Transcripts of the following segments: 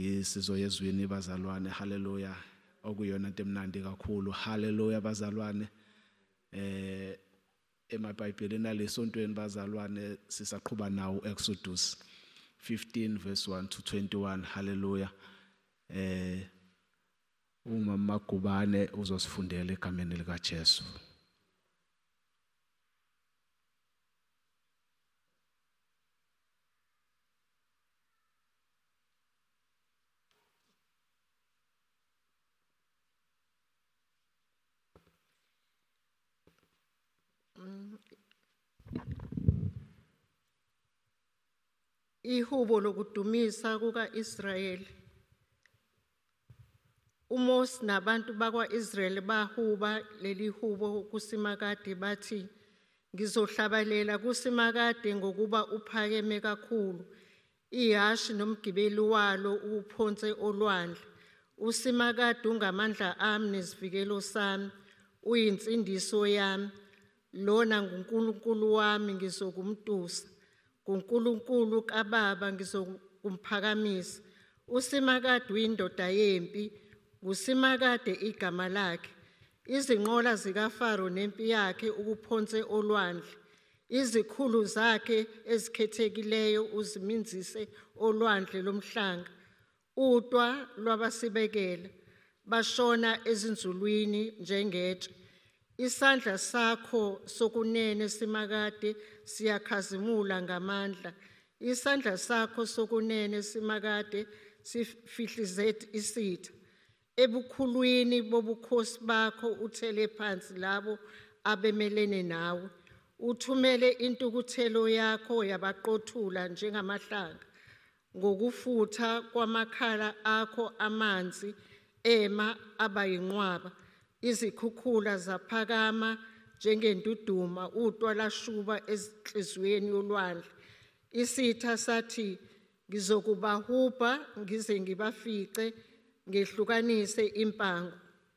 ngisizoyezwini bazalwane. Hallelujah. Okuyona into emnandi kakhulu. Hallelujah bazalwane. EmaBhayibhelini alesontweni bazalwane sisaqhubha nawo Exodus 15 verse 1 to 21. Hallelujah. Uma Magubane uzosifundela egameni lika Jesu. Ihubo lokudumisa kuka-Israyeli. uMose nabantu bakwa-Israyeli bahuba leli hubo kuSimakade bathi, ngizohlabalela kuSimakade ngokuba uphakeme kakhulu, ihashi nomgibeli walo uphonse olwandle. uSimakade ungamandla ami nesivikelo sami, uyinsindiso yami. Lona nguNkulunkulu wami ngizokumtusa, nguNkulunkulu kababa ngizokumphakamisa. uSimakade uyindoda yempi, nguSimakade igama lakhe. Izinqola zikaFaro nempi yakhe ukuphonse olwandle. Izikhulu zakhe ezikhethekileyo uziminzise olwandle lomhlanga. Utwa lwabasibekela, bashona ezinzulwini njengetshe. Isandla sakho sokunene Simakade siyakhazimula ngamandla. Isandla sakho sokunene Simakade sifihlize isitha. Ebukhulwini bobukhosi bakho uthele phansi labo abemelene nawe. Uthumele intukuthelo yakho yabaqothula njengamahlanga. Ngokufutha kwamakhala akho amanzi ema abayinqwaba. Izikhukhula zaphakama njengenduduma, utwa lashuba ezinhliziyweni yolwandle. Isitha sathi, ngizokubahubha ngize ngibafice, ngehlukanise impango.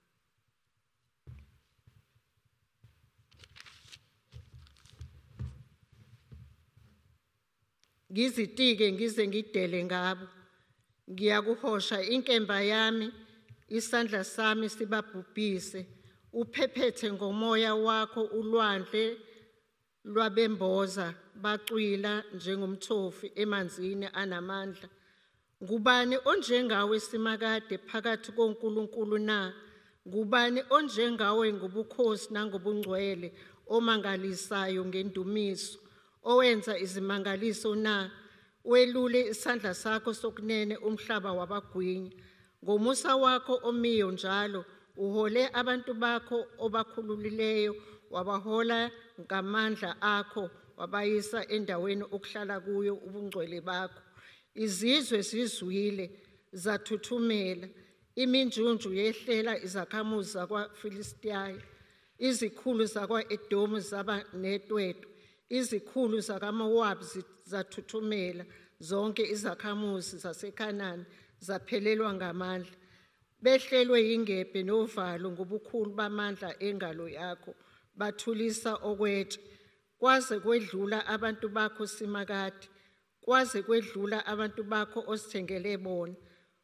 Ngizitike ngize ngidele ngabo. Ngiyakuhosha inkemba yami, isandla sami sibabhubhise. Uphephethe ngomoya wakho ulwandle lwabemboza, bacwila njengomthofi emanzini anamandla. Ngubani onjengawe Simakade phakathi konkulunkulu na? Ngubani onjengawe ngobukhosi nangobungcwele, omangalisayo ngendumiso, owenza izimangaliso na? Welule isandla sakho sokunene umhlaba wabagwinya. Ngomusa wakho omiyo njalo, uhole abantu bakho obakhululileyo, wabahola ngamandla akho, wabayisa endaweni okuhlala kuyo ubungcwele bakho. Izizwe zizwile, zathuthumela. Iminjunju yehlela izakhamuzi zakwaFilistiya. Izikhulu zakwa-Edomu zaba netwetwe. Izikhulu zakaMowabi zathuthumela. Zonke izakhamuzi zaseKhanani zaphelelwa ngamandla. Behlelwe yingebhe novalo ngobukhulu bamandla engalo yakho. Bathulisa okwetshe. Kwaze kwedlula abantu bakho Simakade. Kwaze kwedlula abantu bakho osithengele bona.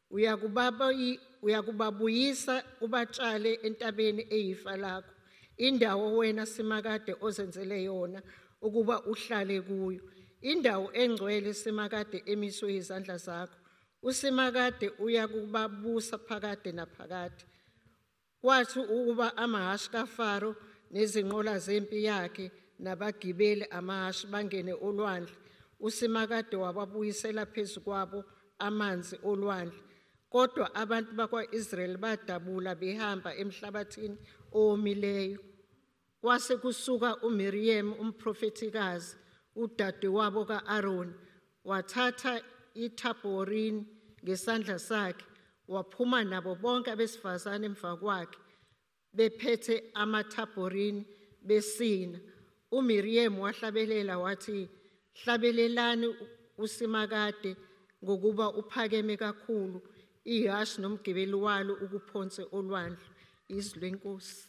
Uyakubabuyisa ubatshale entabeni eyifa lakho. Indawo wena Simakade ozenzele yona ukuba uhlale kuyo. Indawo engcwele Simakade emiswe izandla zakho. uSimakade uyakubabusa phakade naphakade. Kwathi ukuba amahashi kaFaro nezinqola zempi yakhe nabagibeli amahashi bangene olwandle, uSimakade wababuyisela phezu kwabo amanzi olwandle. Kodwa abantu bakwa-Israyeli badabula behamba emhlabathini owomileyo. Kwase kusuka uMiriam umprofetikazi, udadewabo ka-Aroni, wathatha iThabhorini ngesandla sakhe, waphuma nabo bonke abesifazane emva kwakhe, bephethe amathabhorini besina. uMiriam wahlabelela wathi, hlabelelani uSimakade ngokuba uphakeme kakhulu, ihashi nomgibeli walo ukuphonse olwandle. Izwi leNkosi.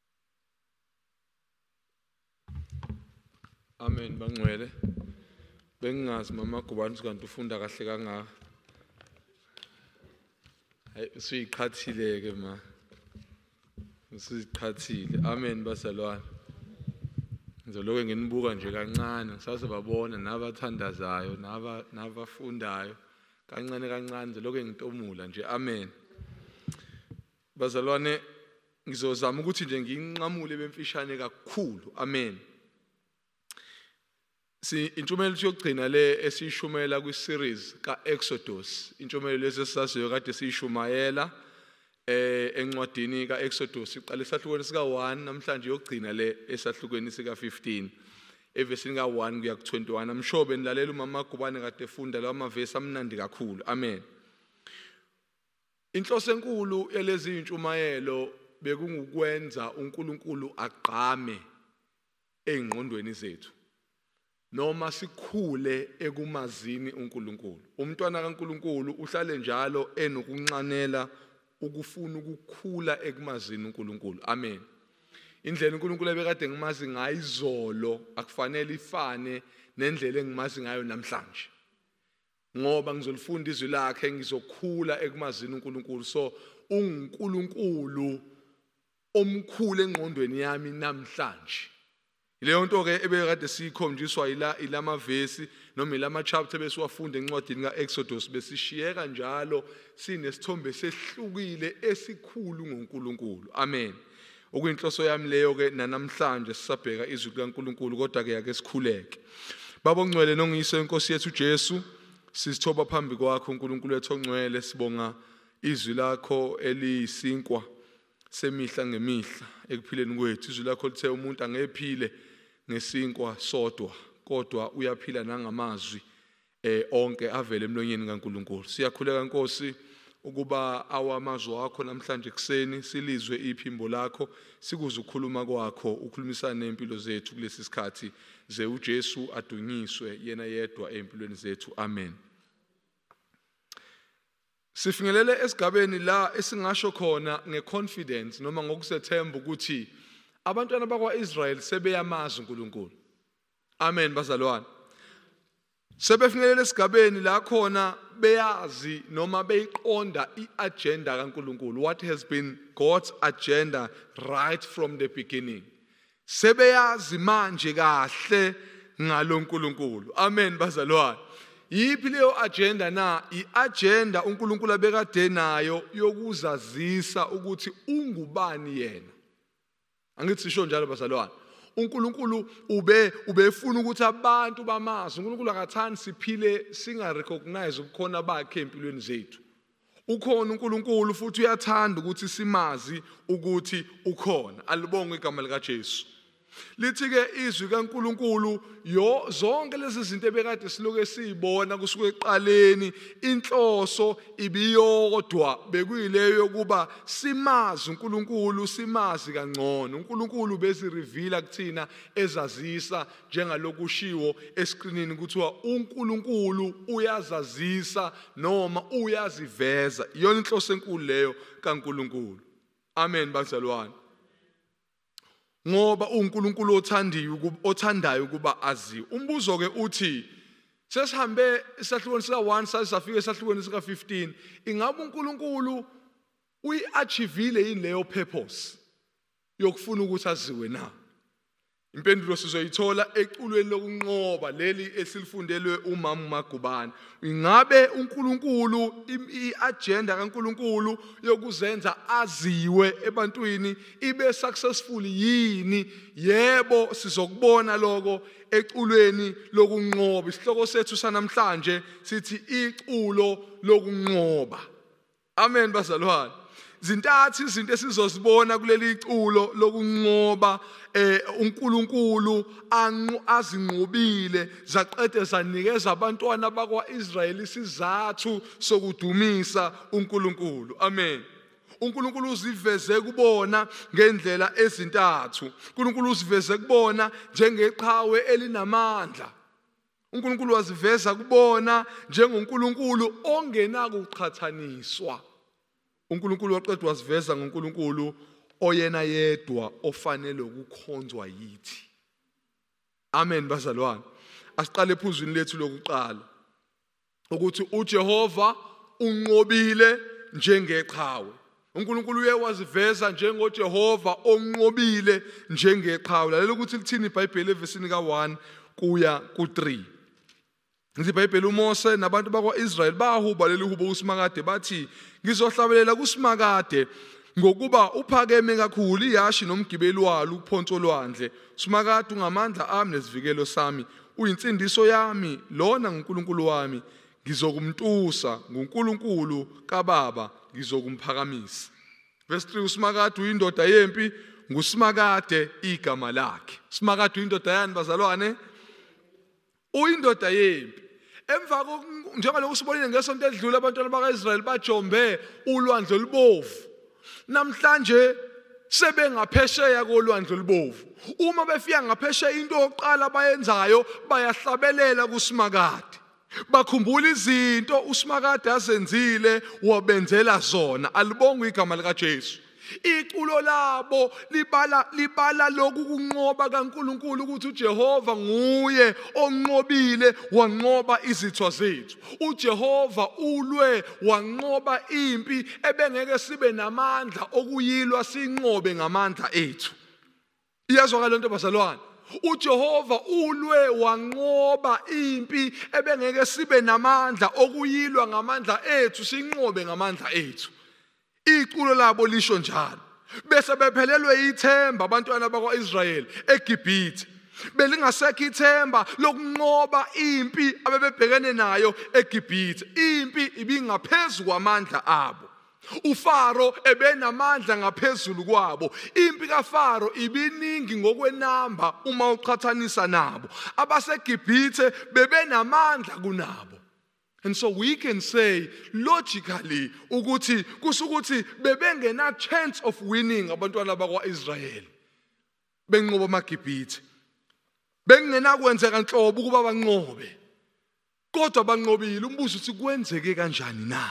Amen bangcwele. Bengingazi mama Gubani kanti ufunda kahle kangaka. Hayi usiyiqhathile ke ma. Usiyiqhathile. Amen bazalwane. Ngizoloke nginibuka nje kancane ngisazobabona nabathandazayo nabafundayo kancane kancane ngizoloke ngitomula nje. Amen. Bazalwane ngizozama ukuthi nje nginqamule bemfishane kakhulu. Amen. Intshumayelo yokugcina le esishumela kwi-series ka-Exodus. Intshumayelo lesasaziyo kade siyishumayela encwadini ka-Exodus. Iqala esahlukweni sika-1 namhlanje yokugcina le esahlukweni sika-15. Evesini ka-1 kuya ku-21. Amshobe nilalela umama Gubane kade efunda lawa mavesi amnandi kakhulu. Amen. Inhloso enkulu yalezi intshumayelo bekungukwenza uNkulunkulu agqame engqondweni zethu. Noma sikhule ekumazini uNkulunkulu. Umntwana kaNkulunkulu uhlale njalo enokunxanela ukufuna ukukhula ekumazini uNkulunkulu. Amen. Indlela uNkulunkulu ebekade ngimazi ngayo izolo akufanele ifane nendlela engimazi ngayo namhlanje. Ngoba ngizolifunda izwi lakhe ngizokhula ekumazini uNkulunkulu. So uNkulunkulu omkhulu engqondweni yami namhlanje. Leyo nto ke ebekade sikhonjiswa ilama vesi noma ilama chapter besiwafunda encwadini kaExodus besishiyeka njalo sinesithombe sehlukile esikhulu ngoNkulunkulu. Amen. Okuyinhloso yami leyo ke namhlanje sisabheka izwi likaNkulunkulu kodwa ke ake sikhuleke. Baba ongcwele nongiyise inkosi yethu Jesu sisithoba phambi kwakho uNkulunkulu wethu ongcwele sibonga izwi lakho eliyisinkwa semihla ngemihla ekuphileni kwethu. Izwi lakho lithe umuntu angephile ngesinkwa sodwa kodwa uyaphila nangamazwi onke avele emlonyeni kaNkulunkulu. Siyakhuleka Nkosi ukuba awamazwi akho namhlanje kuseni silizwe iphimbo lakho sikuze ukukhuluma kwakho ukhulumisana nempilo zethu kulesi sikhathi ze uJesu adunyiswe yena yedwa empilweni zethu. Amen. Sifingelele esigabeni la esingasho khona ngeconfidence noma ngokusethemba ukuthi abantwana bakwaIsrael sebeyamazi uNkulunkulu. Amen bazalwane. Sebefingelele esigabeni la khona beyazi noma beyiqonda iagenda kaNkulunkulu. What has been God's agenda right from the beginning. Sebeyazi manje kahle ngaloNkulunkulu. Amen bazalwane. Yiphi leyo agenda na? I-agenda uNkulunkulu abekade nayo yokuzazisa ukuthi ungubani yena. Angithi sisho njalo bazalwane. uNkulunkulu ubefuna ukuthi abantu bamazi. uNkulunkulu akathandi siphile singarecognize ubukhona bakhe empilweni zethu. Ukhona uNkulunkulu futhi uyathanda ukuthi simazi ukuthi ukhona. Alibonge igama lika Jesu. Lithi ke izwi kaNkulunkulu zonke lezi zinto ebekade siloke siyibona kusuka eqaleni inhloso ibiyodwa bekuyileyo yokuba simazi uNkulunkulu simazi kangcono. uNkulunkulu bezirevela kuthina ezazisa njengalokushiwo escreenini kuthiwa uNkulunkulu uyazazisa noma uyaziveza. Iyona inhloso enkulu leyo kaNkulunkulu. Amen bazalwane. Ngoba uNkulunkulu othandayo ukuba aziwe. Umbuzo ke uthi sesihambe isahlukweni sika-1 sasifika esahlukweni sika-15. Ingabe uNkulunkulu uyi-achievile yini leyo purpose yokufuna ukuthi aziwe na? Impendulo sizoyithola eculweni lokunqoba leli esilifundelwe umama Magubane. Ingabe uNkulunkulu i-agenda kaNkulunkulu yokuzenza aziwe ebantwini ibe successful yini? Yebo, sizokubona lokho eculweni lokunqoba. Isihloko sethu sanamhlanje sithi iculo lokunqoba. Amen bazalwane. Zintathu izinto esizozibona kuleli iculo lokunqoba uNkulunkulu azinqobile zaqede zanikeza abantwana bakwaIsrayeli isizathu sokudumisa uNkulunkulu. Amen. uNkulunkulu uziveze kubona ngendlela ezintathu. uNkulunkulu uziveze kubona njengeqhawe elinamandla. uNkulunkulu waziveza kubona njengoNkulunkulu ongenakuqhathaniswa. uNkulunkulu waqedwa wasiveza ngoNkulunkulu oyena yedwa ofanele ukukhonzwa yithi. Amen bazalwane. asiqale ephuzwini lethu lokuqala ukuthi uJehova unqobile njengeqhawe. uNkulunkulu uyewaziveza njengoJehova onqobile njengeqhawe. Lalela ukuthi lithini iBhayibheli evesini ka1 kuya ku3. iBhayibheli uMose nabantu bakwaIsrayeli bahuba leli hubo uSimakade bathi ngizohlabelela kuSimakade ngokuba uphakeme kakhulu iyashi nomgibeli walo uphonso olwandle. uSimakade ungamandla ami nesivikelo sami, uyinsindiso yami, lona nguNkulunkulu wami. Ngizokumtusa nguNkulunkulu kaBaba, ngizokumphakamisa. Verse 3, uSimakade uyindoda yempi, nguSimakade igama lakhe. uSimakade uyindoda yani bazalwane? Uyindoda yempi. Emva njengalokhu sibonile ngesonto edlule abantwana bakaIsrayeli bajombe ulwandle olubovu. Namhlanje sebengaphesheya kolwandle olubovu. Uma befika ngaphesheya into yokuqala abayenzayo bayahlabelela kuSimakade. Bakhumbula izinto uSimakade azenzile wabenzela zona. Alibonge igama lika Jesu. Iculo labo libala lokhu kunqoba kaNkulunkulu ukuthi uJehova nguye onqobile wanqoba izitho zethu. uJehova ulwe wanqoba impi ebengeke sibe namandla okuyilwa sinqobe ngamandla ethu. Iyazwakala lento bazalwane. uJehova ulwe wanqoba impi ebengeke sibe namandla okuyilwa ngamandla ethu sinqobe ngamandla ethu. Iculo labo lisho njalo. Bese bephelelwe ithemba abantwana bakwaIsrayeli eGibhithe. Belingasekho ithemba lokunqoba impi abebebhekene nayo eGibhithe. Impi ibingaphezulu kwamandla abo. uFaro ebenamandla ngaphezulu kwabo. Impi kaFaro ibiningi ngokwenamba uma uqhathanisa nabo. AbaseGibhithe bebenamandla kunabo. And so we can say logically ukuthi kusukuthi bebengena chance of winning abantwana bakwaIsrayeli. Benqoba amaGibhithe. Bengena kwenzeka nhlobo ukuba banqobe. Kodwa banqobile. Umbuzo uthi kwenzeke kanjani na?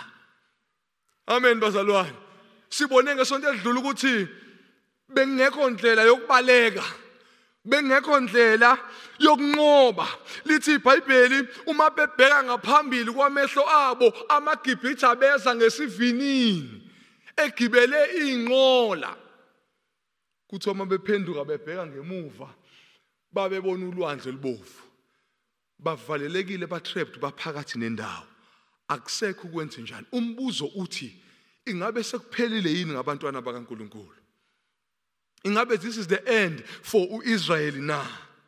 Amen bazalwane. Sibone ngesonto edlule ukuthi bengekho ndlela yokubaleka. Bengekho ndlela yokunqoba. Lithi iBhayibheli uma bebheka ngaphambili kwamehlo abo amaGibhithe abeza ngesivinini egibele inqola. Kuthi uma bephenduka bebheka ngemuva babebona ulwandle olubovu. Bavalelekile batrapped baphakathi nendawo. Akusekho ukwenza njani. Umbuzo uthi ingabe sekuphelile yini ngabantwana bakaNkulunkulu? Ingabe this is the end for uIsrael na?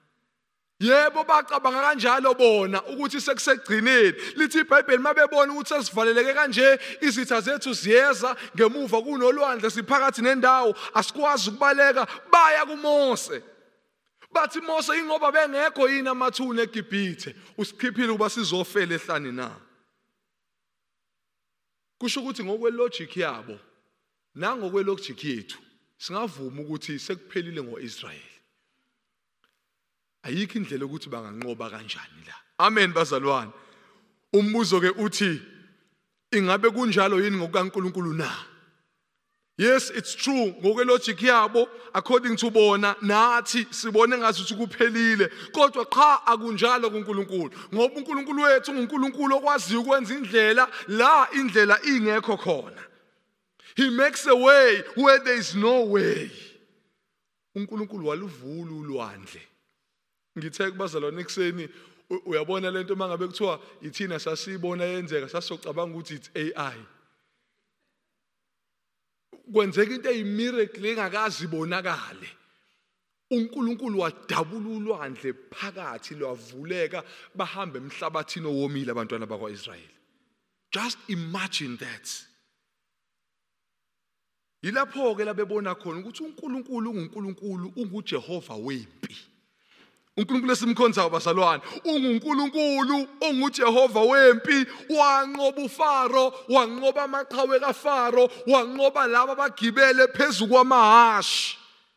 Yebo bacabanga kanjalo bona ukuthi sekusegcineni. Lithi iBhayibheli mabebona ukuthi sesivaleleke kanje izitha zethu ziyeza ngemuva kunolwandle siphakathi nendawo asikwazi ukubaleka baya kuMose. Bathi Mose ingoba bengekho yini amathuna eGibhithe usikhiphile ukuba sizofela ehlane na? Kusho ukuthi ngokwelogic yabo nangokwelogic yethu singavuma ukuthi sekuphelile ngoIsrael. Ayikho indlela ukuthi banganqoba kanjani la. Amen bazalwane. Umbuzo ke uthi ingabe kunjalo yini ngokukaNkulunkulu na? Yes, it's true. Ngokwelogic yabo according to bona nathi sibone ngathi ukuthi kuphelile. Kodwa cha akunjalo kuNkulunkulu. Ngoba uNkulunkulu wethu nguNkulunkulu okwaziyo ukwenza indlela la indlela ingekho khona. He makes a way where there is no way. uNkulunkulu waluvula ulwandle. Ngithe kubazalwane ekseni uyabona lento mangabe kuthiwa ithina sasibona yenzeka sasocabanga ukuthi it's AI. Kwenzeka into eyimiracle engakazi ibonakale. uNkulunkulu wadabula ulwandle phakathi lwavuleka bahamba emhlabathini owomile abantwana bakwaIsrayeli. Just imagine that. Yilapho ke labebona khona ukuthi uNkulunkulu nguNkulunkulu unguJehova wempi. uNkulunkulu esimkhonzayo bazalwane unguNkulunkulu onguJehova wempi. Wanqoba uFaro, wanqoba amaqhawe kaFaro, wanqoba laba abagibele phezulu kwamahashi.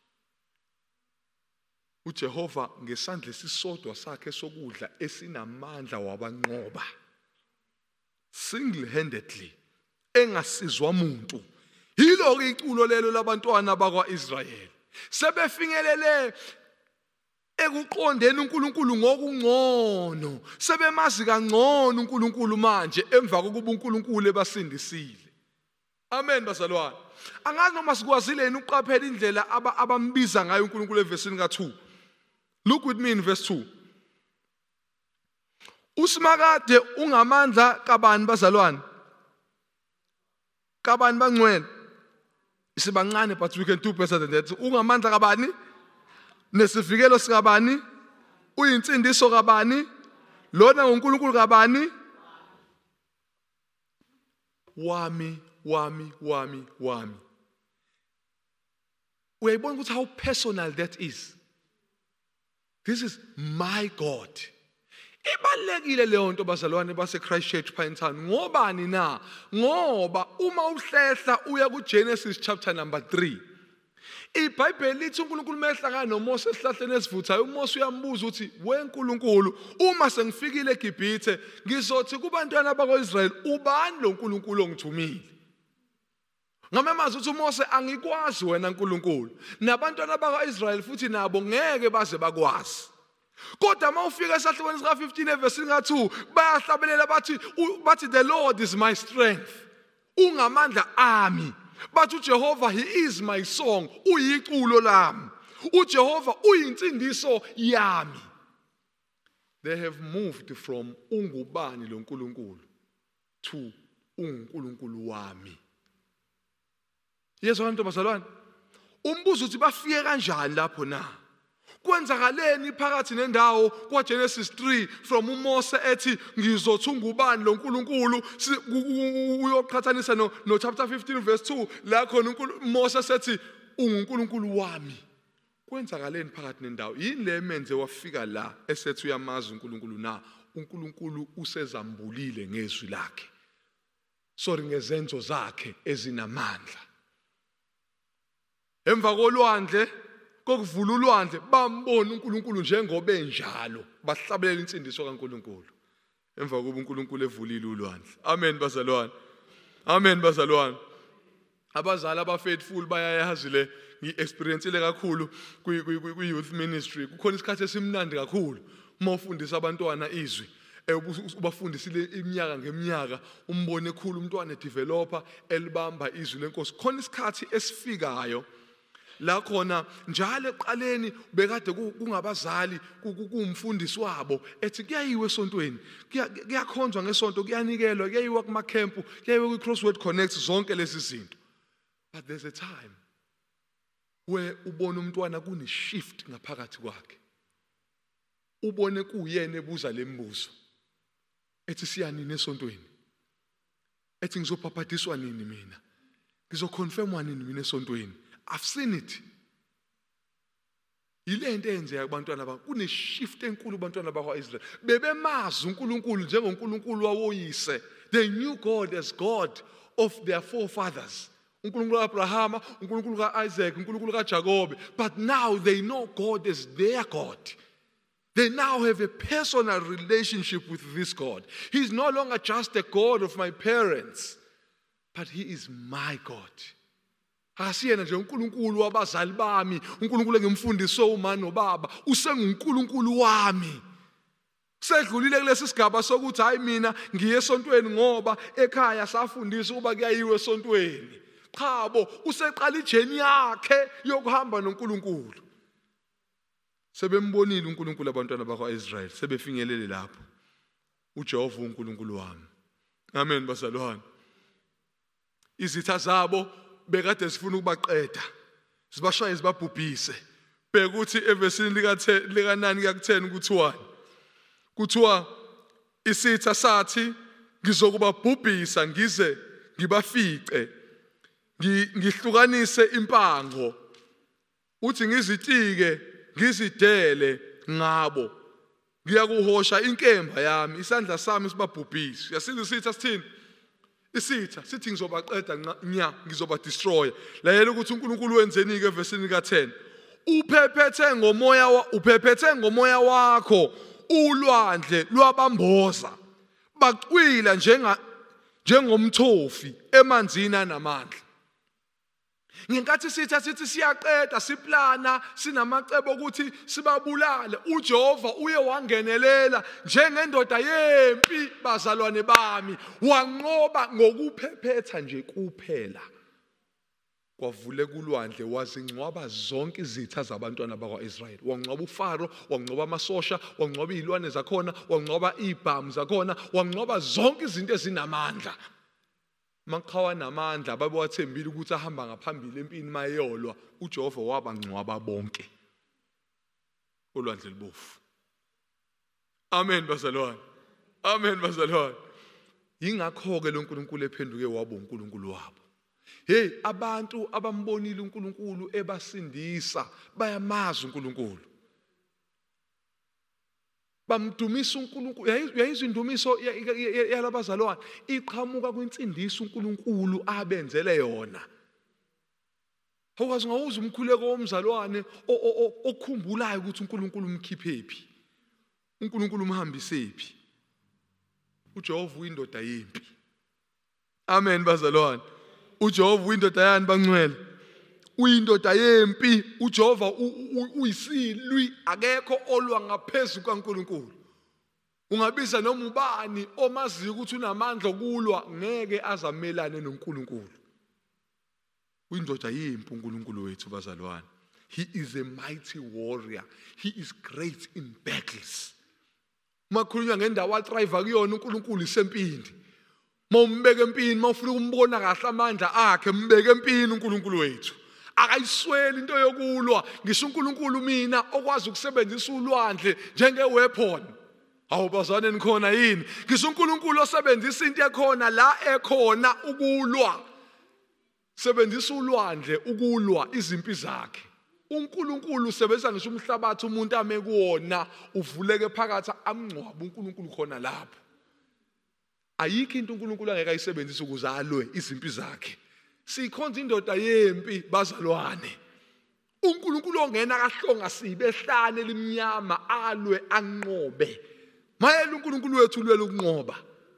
uJehova ngesandla esisodwa sakhe sokudla esinamandla wabanqoba single handedly engasizwa umuntu. Yilo ke iculo lelo labantwana bakwaIsrayeli sebefinyelele ekuqondeni uNkulunkulu ngokungcono, sebemazi kangcono uNkulunkulu manje emva kokuba uNkulunkulu ebasindisile. Amen bazalwane. Angazi noma sikwazile yini ukuqaphela indlela abambiza ngayo uNkulunkulu evesini ka2. Look with me in verse 2. Usimakade ungamandla kabani bazalwane? Kabani bangcwele? Isibancane but we can do better than that. Ungamandla kabani? Nesivikelo sikabani? Uyinsindiso kabani? Lona uNkulunkulu kabani? Wami. Uyayibona ukuthi how personal that is. This is my God. Ibalekile leyo nto bazalwane base Christchurch Pinetown. Ngobani na? Ngoba uma uhlehla uya kuGenesis chapter number 3. iBhayibheli lithi uNkulunkulu mehlangana noMose esihlahleni esivuthayo, uMose uyambuza ukuthi weNkulunkulu, uma sengifikile eGibhithe ngizothi kubantwana bakwaIsrayeli ubani lo nkulunkulu ongithumile? Ngamamazi ukuthi uMose angikwazi wena nkulunkulu, nabantwana bakwaIsrayeli futhi nabo ngeke baze bakwazi. Kodwa mawufika esahlukweni sika 15 evesini ka2 bayahlabelela bathi the Lord is my strength. Ungamandla ami. But uJehova, he is my song. Uyiculo lami. uJehova uyinsindiso yami. They have moved from ungubani lo nkulunkulu to uNkulunkulu wami. Yezwa nto bazalwane. Umbuzo uthi bafike kanjani lapho na? Kwenzakaleni phakathi nendawo kwaGenesis 3 from uMose ethi ngizothi ungubani lo nkulunkulu uyoqhathanisa no chapter 15 verse 2 la khona uMose sethi uNkulunkulu wami. Kwenzakaleni phakathi nendawo? Yini le menze wafika la esethi uyamazi uNkulunkulu na? uNkulunkulu usezambulile ngezwi lakhe. Sorry, ngezenzo zakhe ezinamandla. Emva kolwandle kokuvula ulwandle bambona uNkulunkulu njengoba enjalo, bahlabelela insindiso kaNkulunkulu. Emva kokuba uNkulunkulu evulile ulwandle. Amen bazalwane. Amen bazalwane. Abazali abafaithful bayayazi le ngi-experienceile kakhulu kwi-youth ministry. Kukhona isikhathi esimnandi kakhulu uma ufundisa abantwana izwi. Ubafundisile iminyaka ngeminyaka, umbone ekhulu umntwana edeveloper elibamba izwi lenkosi. Khona isikhathi esifikayo la khona njalo eqaleni bekade kungabazali kumfundisi wabo ethi kuyayiwe esontweni, kuyakhonzwa ngesonto, kuyanikelwa, kuyayiwa kuma camp, kuyayiwa kwi-Crossword Connect, zonke lezi zinto. But there's a time where ubone umntwana kune shift ngaphakathi kwakhe. Ubone kuyena ebuza lembuzo. Ethi siyanini esontweni? Ethi ngizophapadiswa nini mina? Ngizoconfirmwa nini mina esontweni? I've seen it. Ile nto eyenzeka kubantwana bakho, kune shift enkulu kubantwana bakwaIsrael. Bebemazi uNkulunkulu njengoNkulunkulu wawoyise. They knew God as God of their forefathers. uNkulunkulu kaAbrahama, uNkulunkulu kaIsaac, uNkulunkulu kaJakobe. But now they know God as their God. They now have a personal relationship with this God. He's no longer just the God of my parents, but he is my God. Asiyena nje uNkulunkulu wabazali bami, uNkulunkulu engimfundiso uma nobaba, usenguNkulunkulu wami. Sedlulile kulesi sigaba sokuthi hayi mina ngiye esontweni ngoba ekhaya safundisa ukuba kuyayiwe esontweni. Cha bo, useqala ijeni yakhe yokuhamba noNkulunkulu. Sebembonile uNkulunkulu abantwana bakwaIsrael, sebefinyelele lapho. uJehova uNkulunkulu wami. Amen bazalwane. Izitha zabo bekade sifuna ukubaqeda, sibashaye sibabhubhise. Bheka ukuthi evesini lika9 kuya ku10 ku1 kuthiwa isitha sathi ngizokubabhubhisa ngize ngibafice, ngihlukanise impango, uthi ngizitike ngizidele ngabo, ngiyakuhosha inkemba yami, isandla sami sibabhubhise. Yasiza isitha sithini? Isitha sithi ngizobaqeda nya, ngizobadestroya. Layela ukuthi uNkulunkulu wenzeni ke evesini ka10. Uphephethe ngomoya wakho ulwandle lwabamboza, bacwila njengomthofi emanzini anamandla. Ngenkathi sithi siyaqeda siplana sinamacebo ukuthi sibabulale, uJehova uye wangenelela njengendoda yempi bazalwane bami, wanqoba ngokuphephetha nje kuphela. Kwavuleka ulwandle wazingcwaba zonke izitha zabantwana bakwa-Israyeli. Wangcwaba uFaro, wangcwaba amasosha, wangcwaba izilwane zakhona, wangcwaba izibhamu zakhona, wangcwaba zonke izinto ezinamandla. Maqhawa namandla babewathembile ukuthi ahamba ngaphambili empini mayeyolwa, uJehova wabangcwaba bonke olwandle lubofu. Amen bazalwane. Amen bazalwane. Yingakho-ke lo nkulunkulu ephenduke waba uNkulunkulu wabo. Hey, abantu abambonile uNkulunkulu ebasindisa bayamazi uNkulunkulu. Bamdumisa uNkulunkulu. Yayizwa indumiso yalabazalwane iqhamuka kwinsindiso uNkulunkulu abenzele yona. Awukazi ngawuza umkhuleko womzalwane okhumbulayo ukuthi uNkulunkulu umkhiphephi. uNkulunkulu umhambisephi. uJehova uyindoda yempi. Amen bazalwane. uJehova uyindoda yani bangcwele? Uyindoda yempi. uJehova uyisilwi, akekho olwa ngaphezulu kaNkulunkulu. Ungabiza noma ubani omaziyo ukuthi unamandla okulwa, ngeke azamelane noNkulunkulu. Uyindoda yempi uNkulunkulu wethu bazalwane. He is a mighty warrior. He is great in battles. Makhulunywa ngendawo atrive kuyona uNkulunkulu isempini. Mawumbeke empini, mawufuna ukumbona kahle amandla akhe, mbeke empini uNkulunkulu wethu. Akayisweli into yokulwa. Ngisho uNkulunkulu mina okwazi ukusebenzisa ulwandle njenge-weapon. Awubazane nikhona yini? Ngisho uNkulunkulu osebenzisa into ekhona la ekhona ukulwa. Sebenzisa ulwandle ukulwa izimpi zakhe. uNkulunkulu usebenzisa ngisho umhlabathi umuntu ame kuwona uvuleke phakathi amngcwabe uNkulunkulu khona lapho. Ayikho into uNkulunkulu angeke ayisebenzise ukuze alwe izimpi zakhe. Sikhonza indoda yempi bazalwane. uNkulunkulu ongena kahlonga sibe ehlane elimnyama alwe anqobe. Mayela uNkulunkulu wethu ulwela ukunqoba.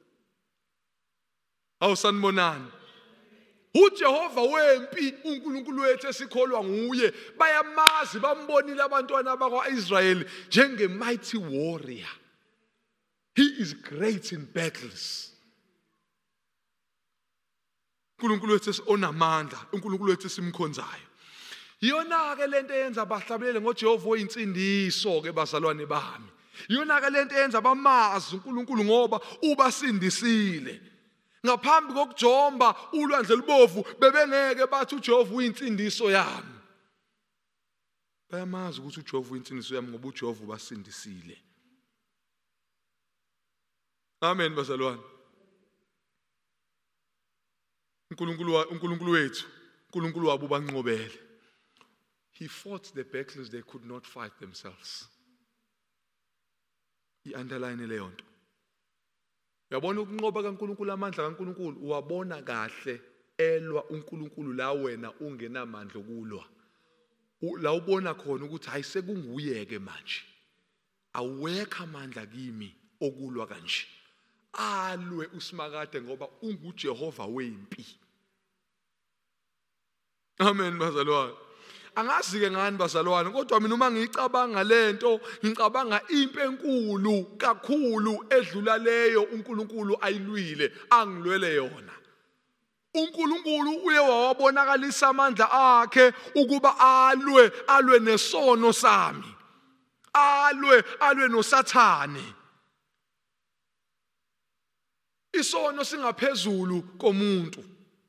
Awusanibonani? uJehova wempi uNkulunkulu wethu esikholwa nguye, bayamazi bambonile abantwana bakwa-Israyeli njenge mighty warrior. He is great in battles. uNkulunkulu wethu onamandla, uNkulunkulu wethu simkhonzayo. Iyona ke lento eyenza bahlabelele ngoJehova oyinsindiso ke bazalwane bami. Iyona ke lento eyenza bamazi uNkulunkulu ngoba ubasindisile. Ngaphambi kokujomba ulwandle lubovu bebengeke bathi uJehova uyinsindiso yami. Bayamazi ukuthi uJehova uyinsindiso yami ngoba uJehova ubasindisile. Amen bazalwane. uNkulunkulu wethu, uNkulunkulu wabo banqobele. He fought the battles they could not fight themselves. I-underline leyo nto. Uyabona ukunqoba kaNkulunkulu, amandla kaNkulunkulu uwabona kahle elwa uNkulunkulu la wena ungenamandla okulwa. La ubona khona ukuthi hayi sekunguyeke manje. Awekho amandla kimi okulwa kanje. Alwe uSimakade ngoba unguJehova wempi. Amen bazalwane. Angazi-ke ngani bazalwane, kodwa mina uma ngicabanga lento, ngicabanga impi enkulu kakhulu edlula leyo uNkulunkulu ayilwile, angilwele yona. uNkulunkulu uye wawabonakalisa amandla akhe ukuba alwe nesono sami. Alwe noSathane. Isono singaphezulu komuntu.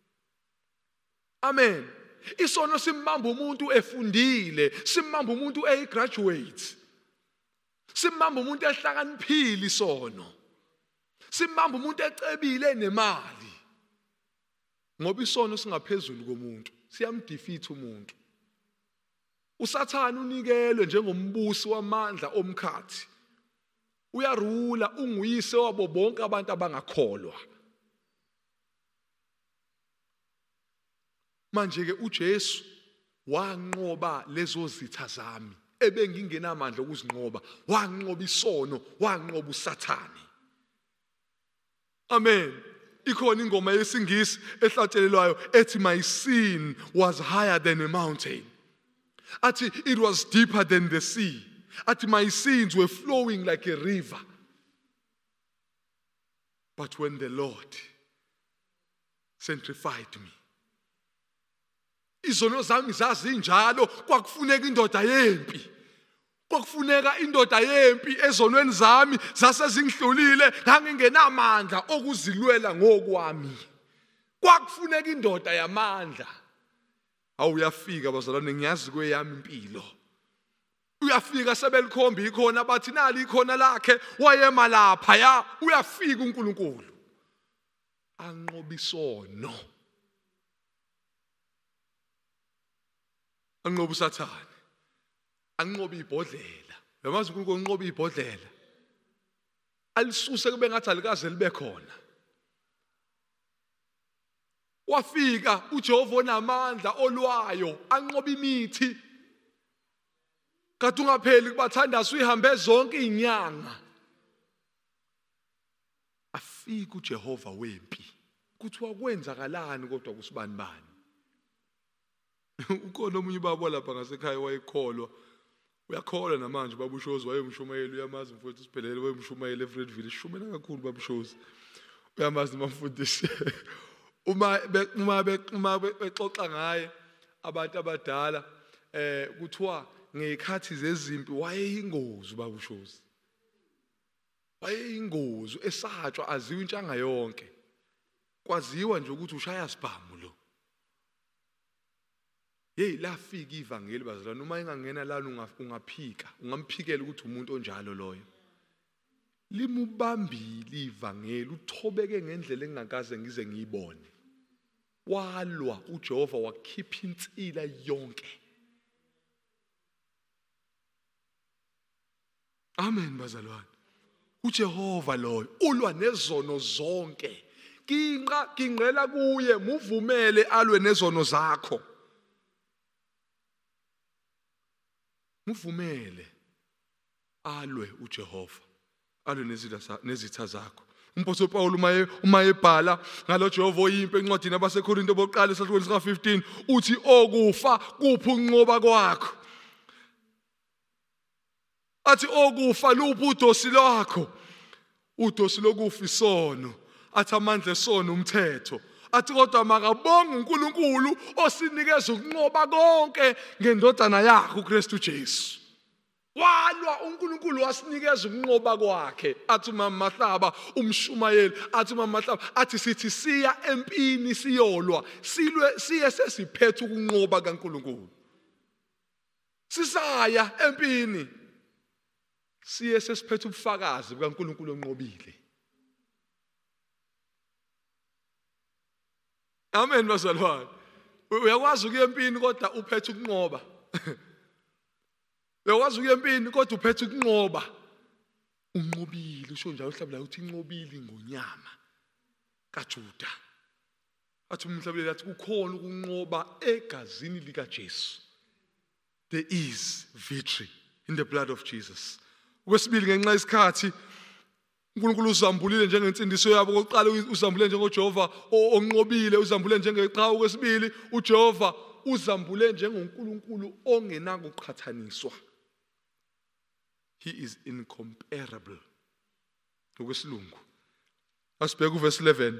Amen. Isono simbamba umuntu efundile, simbamba umuntu graduate. Simbamba umuntu ehlakaniphile isono. Simbamba umuntu ecebile nemali. Ngoba isono singaphezulu komuntu, siyamdefeat umuntu. uSathane unikelwe njengombusi wamandla omkhathi. Uyarula, unguyise wabo bonke abantu abangakholwa. Manje ke uJesu wanqoba lezo zitha zami ebengingenamandla okuzinqoba. Wanqoba isono, wanqoba uSathane. Amen. ikhona ingoma yesingisi ehlatshelelwayo ethi my sin was higher than a mountain. Athi it was deeper than the sea. Athi my sins were flowing like a river. But when the Lord sanctified me, izono zami zazinjalo, kwakufuneka indoda yempi. Kwakufuneka indoda yempi ezonweni zami zasezinghlulile ngangingenamandla okuzilwela ngokwami. Kwakufuneka indoda yamandla. Awuyafika bazalwane, ngiyazi kweyami impilo. Uyafika sebelikhomba ikhona bathi nali ikhona lakhe wayema lapha ya, uyafika uNkulunkulu anqoba isono, anqoba uSathane, anqoba ibhodlela. Yamazi uNkulunkulu unqoba ibhodlela, alisuse kube ngathi alikaze libe khona. Wafika uJehova onamandla olwayo anqoba imithi. Kanti ungapheli kubathandaza uyihambe zonke izinyanga. Afika uJehova wempi. Kuthiwa kwenzakalani kodwa kusibani bani. Ukhona omunye ubaba lapha ngasekhaya wayekholwa. Uyakholwa namanje baba uShozi wayemshumayeli, uyamazi mfowethu siphelele wayemshumayeli eFredville, ishumela kakhulu baba uShozi. Uyamazi bamfundisi. Uma bexoxa ngaye abantu abadala kuthiwa ngekhathi zezimpi wayeyingozi ubaba uShozi. Wayeyingozi esatshwa aziwa intshanga yonke. Kwaziwa nje ukuthi ushaya sibhamu lo. Hey, lafika ivangeli bazalwane, uma engangena lana ungaphika, ungamphikela ukuthi umuntu onjalo loyo. Limubambile ivangeli, uthobeke ngendlela engakaze ngize ngiyibone. Walwa uJehova wakhipha insila yonke. Amen bazalwane. uJehova loyo ulwa nezono zonke. Kingqela kuye, muvumele alwe nezono zakho. Muvumele alwe uJehova, alwe nezitha zakho. Umpostoli Paul uma ebhala ngalo Jehova oyimpi encwadini abaseKorinto bokuqala esahlukwini sika-15 uthi okufa kuphi ukunqoba kwakho. Athi okufa luphi udosi lwakho. Udosi lokufa isono. Athi amandla esono umthetho. Athi kodwa makabonge uNkulunkulu osinikeza ukunqoba konke ngendodana yakhe uKristu Jesu. Walwa uNkulunkulu wasinikeza ukunqoba kwakhe. Athi mamahlaba umshumayeli, athi mamahlaba athi sithi siya empini siyolwa, siye sesiphethe ukunqoba kaNkulunkulu. Sisaya empini siye sesiphethe ubufakazi bukaNkulunkulu onqobile. Amen bazalwane. Uyakwazi ukuya empini kodwa uphethe ukunqoba. Uyakwazi ukuya empini kodwa uphethe ukunqoba. Unqobile, usho njalo uhlabela uthi inqobile ngonyama kaJuda. Athi umhlabeleli athi kukhona ukunqoba egazini lika Jesu. There is victory in the blood of Jesus. Okwesibili ngenxa yesikhathi uNkulunkulu uzambulile njengensindiso yabo. Okokuqala uzambule njengoJehova onqobile, uzambule njengeqhawe. Okwesibili uJehova uzambule njengoNkulunkulu ongenakuqhathaniswa. He is incomparable. Okwesilungu asibheke uverse 11.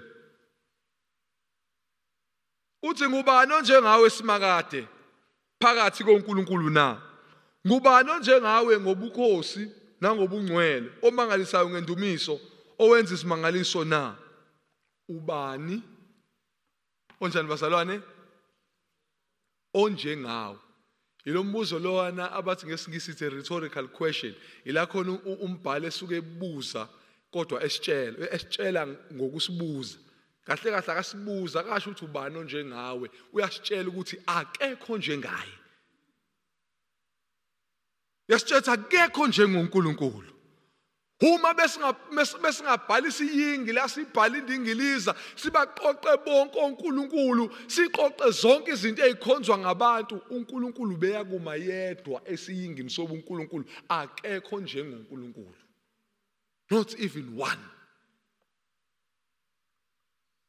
Uthi ngubani onjengawe simakade phakathi koNkulunkulu na? Ngubani onjengawe ngobukhosi nangobungcwele, omangalisayo ngendumiso, owenza isimangaliso na? Ubani onjani bazalwane? Onjengawe. Yilo mbuzo lowana abathi ngesingisi it's a rhetorical question. Ila khona umbhalo esuke ebuza kodwa esitshela ngokusibuza. Kahle kahle akasibuza akasho ukuthi ubani onjengawe, uyasitshela ukuthi akekho njengaye. Yasitshela akekho njengoNkulunkulu. Uma besingabhala isiyingi la sibhala indingiliza sibaqoqe bonke oNkulunkulu, siqoqe zonke izinto ezikhonzwa ngabantu, uNkulunkulu beyakuma yedwa esiyingini sobuNkulunkulu. Akekho njengoNkulunkulu. Not even one.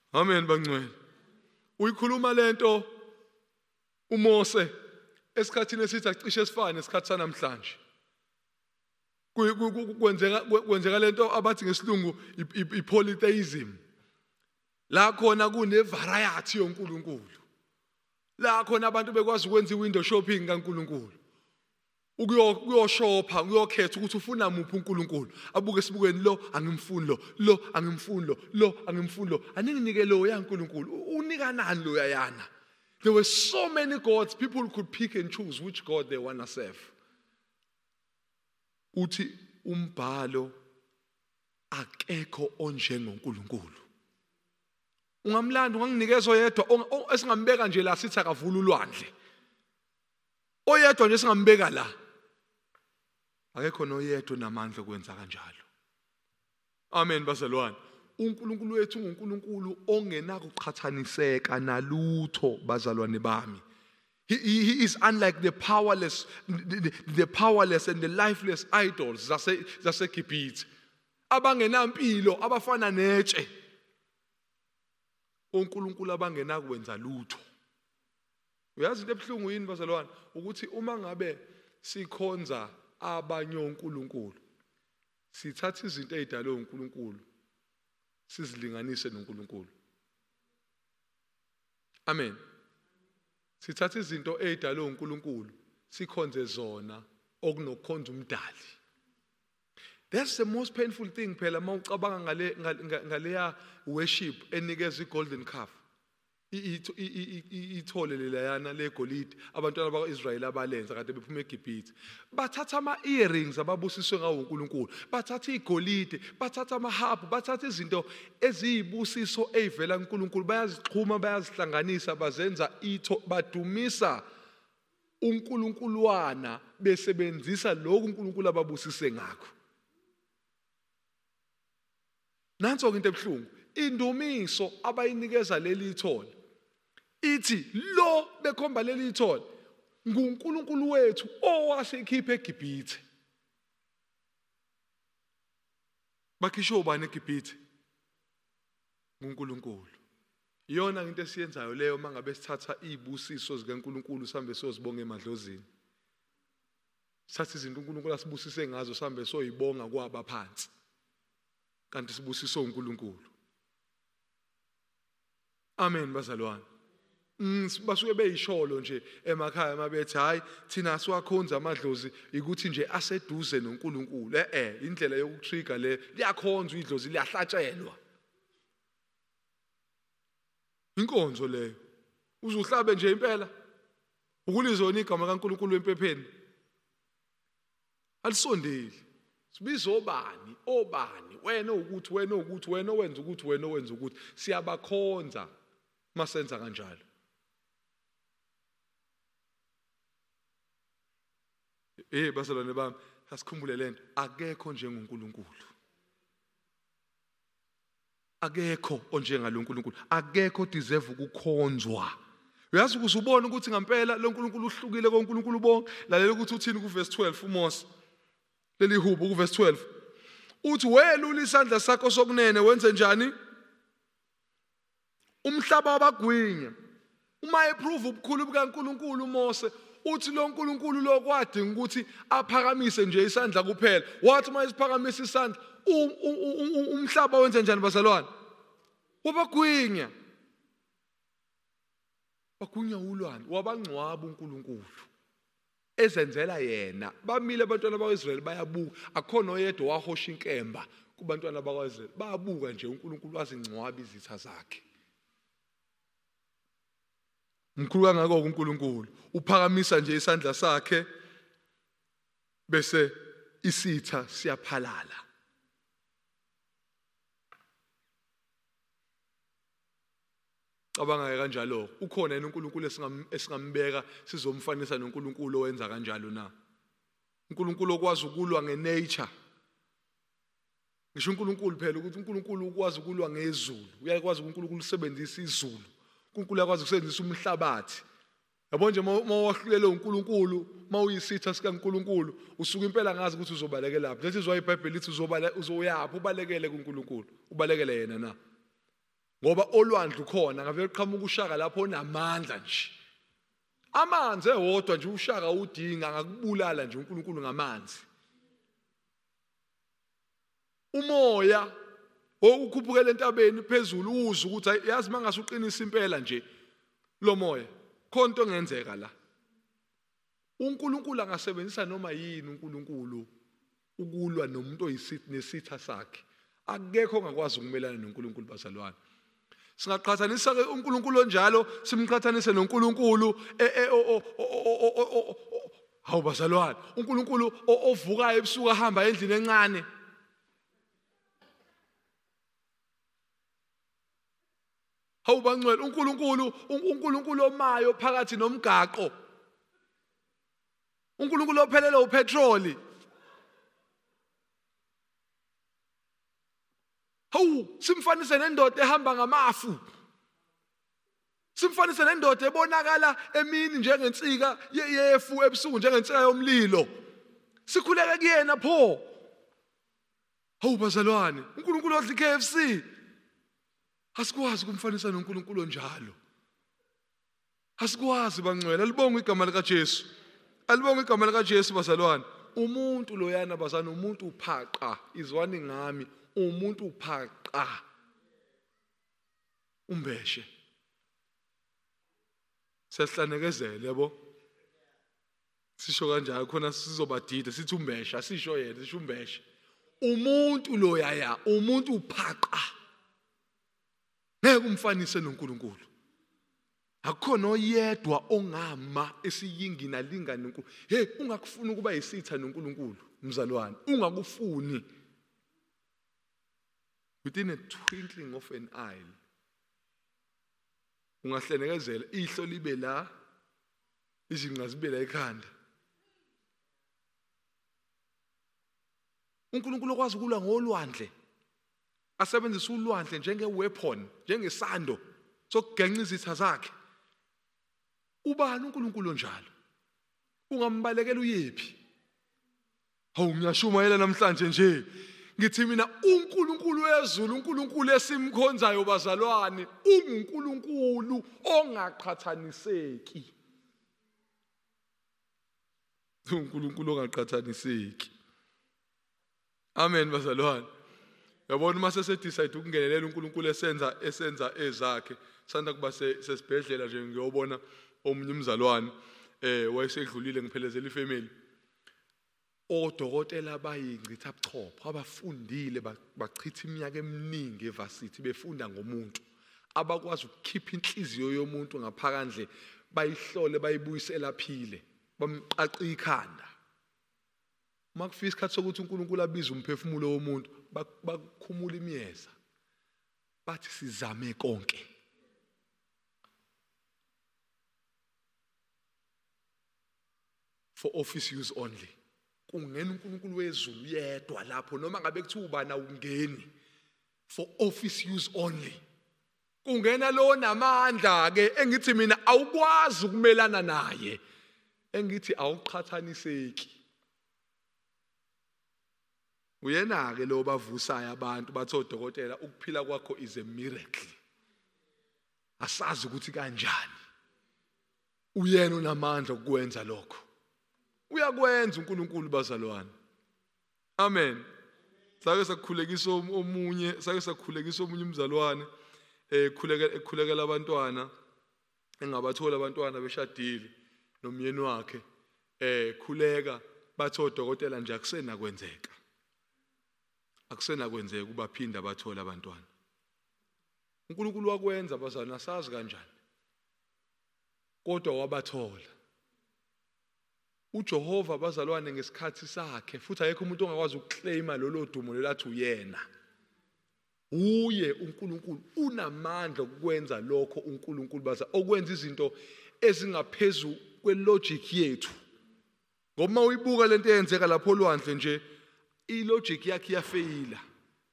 Amen bangcwele. Uyikhuluma lento uMose esikhathini esithi acishe esifane nesikhathi sanamhlanje. Kwenzeka lento abathi ngesilungu ipolytheism. La khona kune variety yoNkulunkulu. La khona abantu bekwazi ukwenza iwindow shopping kaNkulunkulu. Ukuyoshopa, ukuyokhetha ukuthi ufuna muphi uNkulunkulu. Abuke sibukeni lo angimfuni lo angimfuni lo angimfuni lo. Aninginike lo yaNkulunkulu. Unika nani lo yayana? There were so many gods, people could pick and choose which God they want to serve. Uthi umbhalo akekho onjengoNkulunkulu. Ungamlanda unganginikeza oyedwa esingambeka nje la sithi akavula ulwandle. Oyedwa nje singambeka la. Akekho noyedwa namandla okwenza kanjalo. Amen bazalwane. uNkulunkulu wethu unguNkulunkulu ongenakuqhathaniseka nalutho bazalwane bami. He is unlike the powerless and the lifeless idols zaseGibhithe. Abangenampilo abafana netshe. uNkulunkulu abangenakwenza lutho. Uyazi into ebhlungu yini bazalwane ukuthi uma ngabe sikhonza abanye onkulunkulu sithatha izinto ezidalwe uNkulunkulu sizilinganise noNkulunkulu. Amen. Sithatha izinto ezidalwe uNkulunkulu sikhonze zona okunokukhonza umdali. That's the most painful thing phela mawucabanga ngaleya worship enikeza igolden calf. Ithole lelayana legolide abantwana bakwaIsrayeli abalenza kade bephuma eGibhithe. Bathatha ama-earrings ababusiswe ngawo uNkulunkulu. Bathatha igolide, bathatha amahabhu, bathatha izinto eziyibusiso ezivela kuNkulunkulu bayazixhuma bayazihlanganisa bazenza badumisa uNkulunkuluwana besebenzisa lokhu uNkulunkulu ababusise ngakho. Nanso into ebhlungu, indumiso abayinikeza leli ithole. Ithi lo bekhomba leli ithole nguNkulunkulu wethu owasikhipha eGibhithe. Bakhisho ubani eGibhithe? nguNkulunkulu. Iyona into esiyenzayo leyo mangabe sithatha izibusiso zikaNkulunkulu sihambe siyozibonga emadlozini. Sithatha izinto uNkulunkulu asibusise ngazo sihambe soyibonga kwabaphansi. Kanti sibusiso uNkulunkulu. Amen bazalwane. Basuke beyisholo nje emakhaya mabethi hayi thina siwakhonza amadlozi ukuthi nje aseduze noNkulunkulu. Indlela yokutrigger le liyakhonzwa idlozi liyahlatshelwa. Inkonzo leyo. Uzuhlabe nje impela. Ukulizona igama kaNkulunkulu empepheni. Alisondeli. Sibiza obani, wena ukuthi, wena ukuthi, wena wenza ukuthi, wena wenza ukuthi. Siyabakhonza masenza kanjalo. Bazalwane bami, asikhumbule lento, akekho njengoNkulunkulu. Akekho onjengaloNkulunkulu, akekho deserve ukukhonzwa. Uyazi ukuzubona ukuthi ngempela lo nkulunkulu uhlukile konkulunkulu bonke. Lalela ukuthi uthini kuverse 12 uMose. Leli hubo kuverse 12. Uthi welula isandla sakho sokunene wenze njani? Umhlaba wabagwinya. Uma eprove ubukhulu bukaNkulunkulu uMose, uthi lo nkulunkulu lo kwadinga ukuthi aphakamise nje isandla kuphela. Wathi uma isiphakamisa isandla, umhlaba wenze njani bazalwane? Wabagwinya. Bagwinya ulwandle, wabangcwaba uNkulunkulu. Ezenzela yena. Bamile abantwana bakwaIsrael bayabuka. Akhona oyedwa wahosha inkemba kubantwana bakwaIsrael. Bayabuka nje uNkulunkulu wazingcwaba izitha zakhe. Mkhulu kangako uNkulunkulu uphakamisa nje isandla sakhe bese isitha siyaphalala. Cabanga kanjalo ukhona yena uNkulunkulu esingambeka sizomfanisa noNkulunkulu owenza kanjalo na? uNkulunkulu okwazi ukulwa ngenature. Ngisho uNkulunkulu phela ukuthi uNkulunkulu ukwazi ukulwa ngezulu. Uyakwazi uNkulunkulu usebenzisa izulu. uNkulunkulu uyakwazi ukusebenzisa umhlabathi. Yabo nje mawahlulela uNkulunkulu, mawuyisitha sikaNkulunkulu, usuka impela ngazi ukuthi uzobalekela lapho. Lethi izwa iBhayibheli lithi uzoyaphi ubalekele kuNkulunkulu. Ubalekele yena na? ngoba olwandle khona ngavele qhamuka ushaka lapho onamandla nje. Amanzi ewodwa nje ushaka udinga ngakubulala nje uNkulunkulu ngamanzi. Umoya ukhuphukela entabeni phezulu uzwe ukuthi yazi mangase uqinisa impela nje lo moya khona into engenzeka la. uNkulunkulu angasebenzisa noma yini uNkulunkulu ukulwa nomuntu nesitha sakhe. Akekho ongakwazi ukumelana noNkulunkulu bazalwane. Singaqhathanisa ke uNkulunkulu onjalo simqhathanise noNkulunkulu hawu bazalwane, uNkulunkulu ovukayo ebusuku ahamba endlini encane. Hawu bangcwele, uNkulunkulu omayo phakathi nomgaqo. uNkulunkulu ophelele upetroli. Hawu simfanise nendoda ehamba ngamafu. Simfanise nendoda ebonakala emini njengensika yefu ebusuku njengensika yomlilo. Sikhuleke kuyena pho. Hawu bazalwane, uNkulunkulu odla iKFC. Asikwazi ukumfanisa noNkulunkulu onjalo. Asikwazi bangcwele. Alibonge igama lika Jesu. Alibonge igama lika Jesu bazalwane. Umuntu loyana bazana umuntu uphaqa. Izwani ngami, umuntu uphaqa. Umbeshe. Sesihlanekezele yabo. Sisho kanjalo khona sizobadida sithi umbeshe, asisho yena sisho umbeshe. Umuntu loyaya, umuntu uphaqa. Ngeke umfanise noNkulunkulu. Akukhona oyedwa ongama esiyingini alinga noNkulunkulu. Hey, ungakufuni ukuba yisitha noNkulunkulu, mzalwane. Ungakufuni. Within a twinkling of an eye. Ungahlenekezela ihlo libe la, izinqa zibe la ekhanda. uNkulunkulu okwazi ukulwa ngolwandle. Asebenzisa ulwandle njenge-weapon, njengesando sokugenqa izitha zakhe. Ubani uNkulunkulu onjalo? Ungambalekela uyephi? Hawu ngiyashumayela namhlanje nje. Ngithi mina uNkulunkulu wezulu, uNkulunkulu esimkhonzayo bazalwane, unguNkulunkulu ongaqhathaniseki. uNkulunkulu ongaqhathaniseki. Amen bazalwane. Yabona uma sese-decide ukungenelela uNkulunkulu esenza ezakhe. Sanda kuba sesibhedlela nje ngiyobona omunye umzalwane wayesedlulile ngiphelezela ifamily. Odokotela bayingcitha buchopho abafundile bachitha iminyaka eminingi evasithi befunda ngomuntu. Abakwazi ukukhipha inhliziyo yomuntu ngaphakandle bayihlole bayibuyisela phile. Bamqaqa ikhanda. Uma kufika isikhathi sokuthi uNkulunkulu abize umphefumulo womuntu bakhumula imiyeza. Bathi sizame konke. For office use only. Kungena uNkulunkulu wezulu yedwa lapho noma ngabe kuthiwa ubani awungeni. For office use only. Kungena lo namandla ke engithi mina awukwazi ukumelana naye. Engithi awuqhathaniseki. Uyena ke lo bavusayo abantu bathi odokotela ukuphila kwakho is a miracle. Asazi ukuthi kanjani. Uyena unamandla ukwenza lokho. Uyakwenza uNkulunkulu bazalwane. Amen. Sake sakhulekisa omunye umzalwane ekhulekela abantwana engabathola abantwana beshadile nomyeni wakhe khuleka bathi odokotela nje akusenakwenzeka. Akusenakwenzeka ubaphinda abathola abantwana. uNkulunkulu wakwenza bazalwane asazi kanjani. Kodwa wabathola. uJehova bazalwane ngesikhathi sakhe futhi ayekho umuntu ongakwazi ukuclaima lolo dumo lelathi uyena. Uye uNkulunkulu unamandla ukwenza lokho uNkulunkulu baza okwenza izinto ezingaphezulu kwelogic yethu. Ngoba uyibuka lento eyenzeka lapho olwandle nje ilogic yakhe iyafeyila.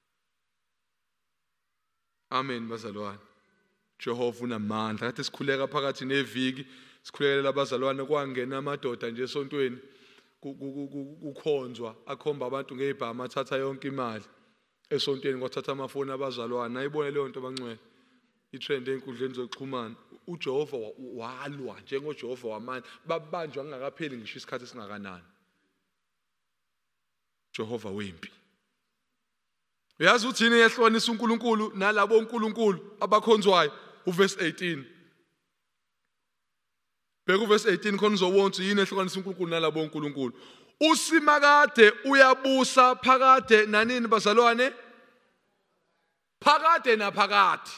Amen bazalwane. Jehova unamandla. Kade sikhuleka phakathi neviki sikhulekela abazalwane kwangena amadoda nje esontweni kukhonzwa akhomba abantu ngeibhama athatha yonke imali esontweni kwathatha amafoni abazalwane ayibone leyo nto bangcwele itrend enkundleni zokuxhumana, uJehova walwa njengoJehova wamandla, babanjwa ngakapheli ngisho isikhathi esingakanani. Jehova wempi. Uyazi uthini yehlukanisa uNkulunkulu nalabo uNkulunkulu abakhonzwayo? Uverse 18. Bheka uverse 18 khona uzobona yini ehlukanisa uNkulunkulu nalabo uNkulunkulu. Usimakade uyabusa phakade nanini bazalwane? Phakade naphakade.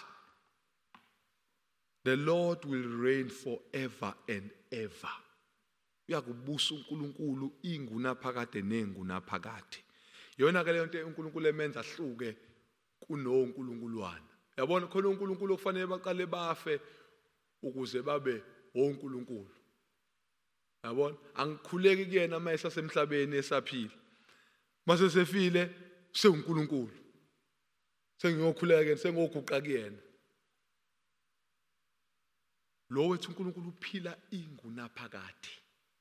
The Lord will reign forever and ever. Uyakubusa uNkulunkulu inguna phakade nenguna phakade. Yona ke leyo nto uNkulunkulu emenza ahluke kunoNkulunkulwana. Yabona khona uNkulunkulu okufanele baqale bafe ukuze babe oNkulunkulu. Yabona angikhuleki kuyena mase sasemhlabeni esaphila. Mase sefile sewuNkulunkulu. Sengiyokhuleka sengoguqa kuyena. Lo wethu uNkulunkulu uphila inguna phakade.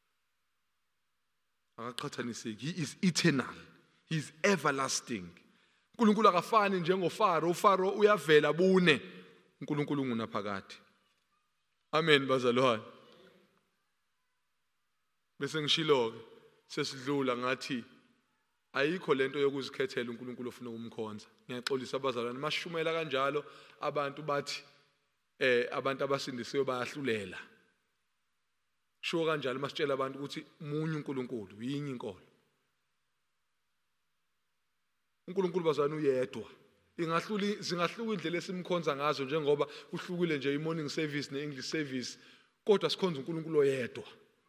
Akaqhathaniseki, he is eternal. He is everlasting. uNkulunkulu akafani njengoFaro. uFaro uyavela bune. uNkulunkulu ngunaphakade. Amen bazalwane. Bese ngishilo-ke sesidlula ngathi ayikho lento yokuzikhethela uNkulunkulu ofuna ukumkhonza. Ngiyaxolisa abazalwane mashumela kanjalo abantu bathi abantu abasindisiwe bayahlulela. Sho kanjalo masitshela abantu ukuthi munye uNkulunkulu yinye inkolo. uNkulunkulu bazalwane uyedwa. Zingahluka indlela esimkhonza ngazo njengoba kuhlukile nje i-morning service ne-English service, kodwa sikhonza uNkulunkulu oyedwa.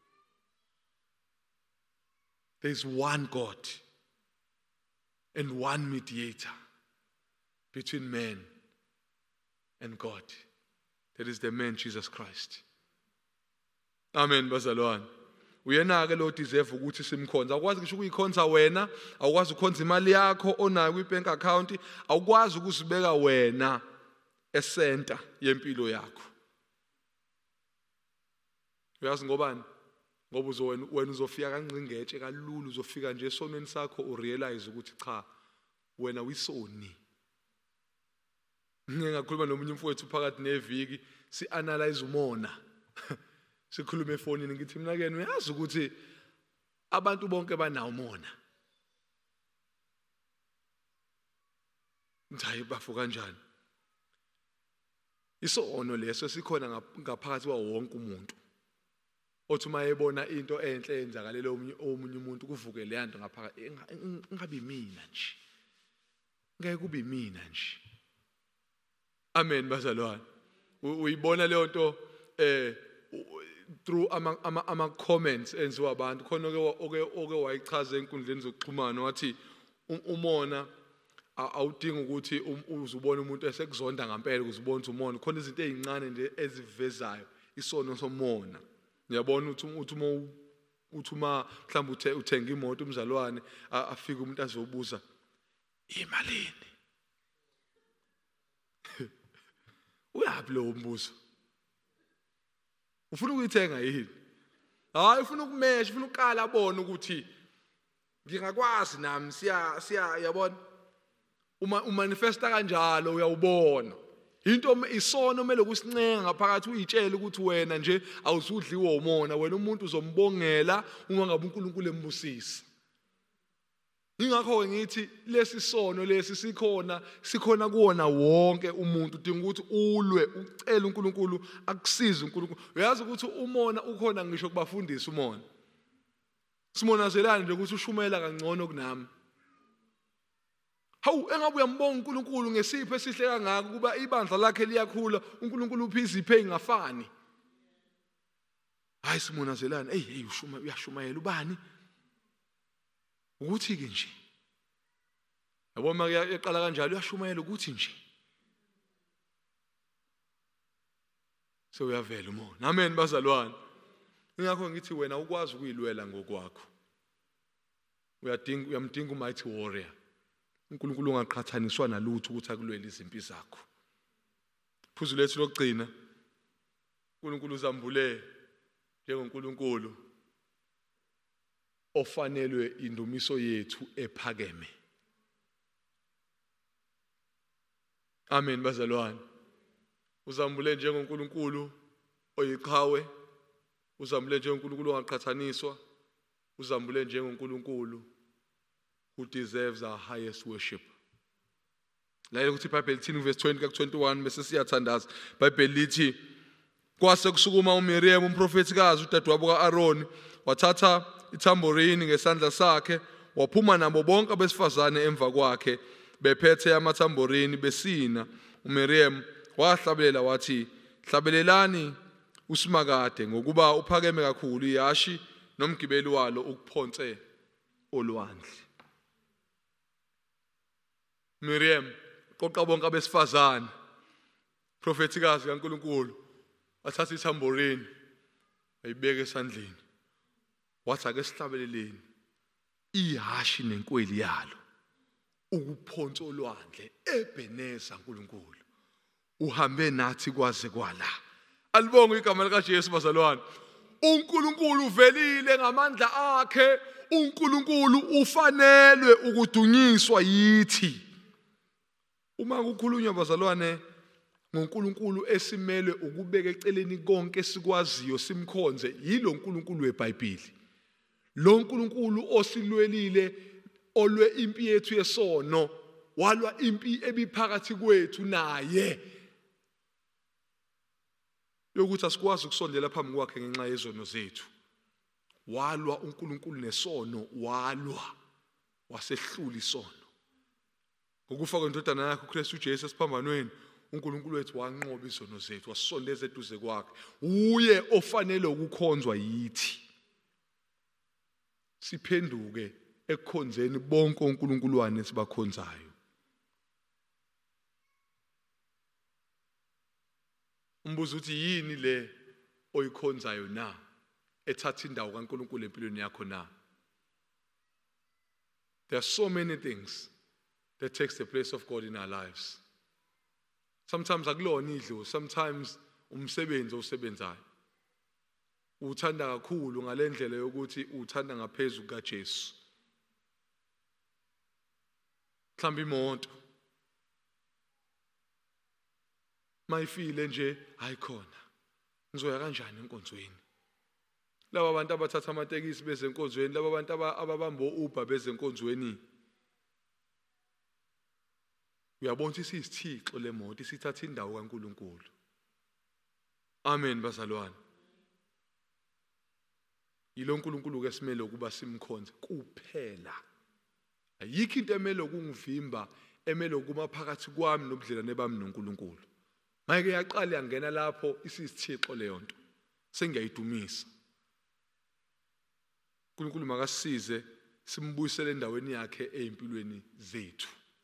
There is one God and one mediator between man and God. That is the man Jesus Christ. Amen bazalwane. Uyena-ke lo deserve ukuthi simkhonza. Awukwazi ngisho ukuyikhonza wena, awukwazi ukukhonza imali yakho onayo kwi-bank account, awukwazi ukuzibeka wena esenta yempilo yakho. Uyazi ngobani? Ngoba wena uzofika kancingetshe kalula, uzofika nje esonweni sakho urealize ukuthi cha wena uyisoni. Ngingakhuluma nomunye umfowethu phakathi neviki si-analyze umona. Sikhuluma efonini ngithi mina ke uyazi ukuthi abantu bonke banawo umona. Hayi bafu kanjani? Isono leso sikhona ngaphakathi kwawo wonke umuntu. Othi uma ebona into enhle eyenzakalele omunye umuntu kuvuke le nto ngaphakathi ngabe mina nje. Ngeke kube mina nje. Amen bazalwane. Uyibona leyo nto through ama comments enziwa abantu. Khona oke wayichaza enkundleni zokuxhumana wathi umona awudingi ukuthi uzubone umuntu esekuzonda ngempela ukuze ubone ukuthi umona. Khona izinto ezincane nje ezivezayo isono somona. Ngiyabona uthi uma mhlawumbe uthenga imoto umzalwane afike umuntu azobuza imalini. Uyaphi lo mbuzo? Ufuna ukuyithenga yini? Hayi ufuna ukumesha, ufuna ukukala abone ukuthi ngingakwazi nami siya yabona. Uma umanifesta kanjalo uyawubona. Into isono kumele kusincenga ngaphakathi uyitshele ukuthi wena nje awusudliwa umona, wena umuntu uzombongela uma ngabe uNkulunkulu embusisi. Ingakho ngithi lesi sono lesi sikhona kuona wonke umuntu. Udinga ukuthi ulwe ucela uNkulunkulu akusize uNkulunkulu. Uyazi ukuthi umona ukhona ngisho kubafundisa umona. Simonazelana nje ukuthi ushumela kangcono kunami. Hawu engabe uyambonga uNkulunkulu ngesipho esihle kangaka kuba ibandla lakhe liyakhula, uNkulunkulu uphiza iphe ingafani. Hayi simonazelana, hey uyashumayela ubani? Ukuthi ke nje. Yabo uma yaqala kanjalo uyashumayela ukuthi nje. So uyavela umona. Amen bazalwane. Ingakho ngithi wena ukwazi ukuyilwela ngokwakho. Uyamdinga umighty warrior. uNkulunkulu ungaqhathaniswa nalutho ukuthi akulwele izimpi zakho. Phuzu lethu lokugcina, uNkulunkulu uzambule njengoNkulunkulu ofanelwe indumiso yethu ephakeme. Amen bazalwane. uzambule njengoNkulunkulu oyiqhawe, uzambule njengoNkulunkulu ongaqhathaniswa, uzambule njengoNkulunkulu who deserves our highest worship. Lalela ukuthi iBhayibheli lithi verse 20 ka-21 bese siyathandaza. iBhayibheli lithi kwase kusukuma uMiriam umprofetikazi udadewabo ka-Aroni wathatha ithamborini ngesandla sakhe waphuma nabo bonke abesifazane emva kwakhe bephethe amathamborini besina. uMiriam wahlabelela wathi, hlabelelani usimakade ngokuba uphakeme kakhulu iyashi nomgibeli walo ukuphonse olwandle. Miriam qoqa bonke abesifazane, profetikazi kaNkulunkulu, wathatha ithamborini ayibeka esandleni wathi ake sihlabeleleni ihashi nenkweli yalo ukuphonsa olwandle. Ebeneza uNkulunkulu uhambe nathi kwaze kwala. Alibonge igama likaJesu bazalwane. uNkulunkulu uvelile ngamandla akhe. uNkulunkulu ufanelwe ukudunyiswa yithi. Uma kukhulunywa bazalwane ngoNkulunkulu esimelwe ukubeka eceleni konke esikwaziyo simkhonze, yilo uNkulunkulu weBhayibheli. Lo uNkulunkulu osilwelile, olwe impi yethu yesono, walwa impi ebiphakathi kwethu naye, yokuthi asikwazi ukusondela phambi kwakhe ngenxa yezono zethu. Walwa uNkulunkulu nesono, walwa wasehlula isono. Ngokufa kwendodana yakhe uKristu uJesu esiphambanweni, uNkulunkulu wethu wanqoba izono zethu, wasondeza eduze kwakhe. Uye ofanele ukukhonzwa yithi. Siphenduke ekukhonzeni bonke onkulunkuluwane sibakhonzayo. Umbuzo uthi yini le oyikhonzayo na ethatha indawo kaNkulunkulu empilweni yakho na? There are so many things that takes the place of God in our lives. Sometimes akulona idlo, sometimes umsebenzi osebenzayo. Uthanda kakhulu ngalendlela yokuthi uthanda ngaphezulu kaJesu. Mhlawumbe imoto mayifile nje ayikhona, ngizoya kanjani enkonzweni? Laba abantu abathatha amatekisi beze enkonzweni, laba abantu ababamba uBuber beze enkonzweni, uyabona ukuthi sisithixo lemoto isithatha indawo kaNkulunkulu. Amen bazalwane. Yilo uNkulunkulu ke simele ukuba simkhonze kuphela. Ayikho into emele ukungivimba, emele ukuma phakathi kwami nobudlelwane bami noNkulunkulu. Mayike yaqala yangena lapho isisithixo leyo nto, sengiyayidumisa. uNkulunkulu makasize simbuyisele endaweni yakhe ezimpilweni zethu.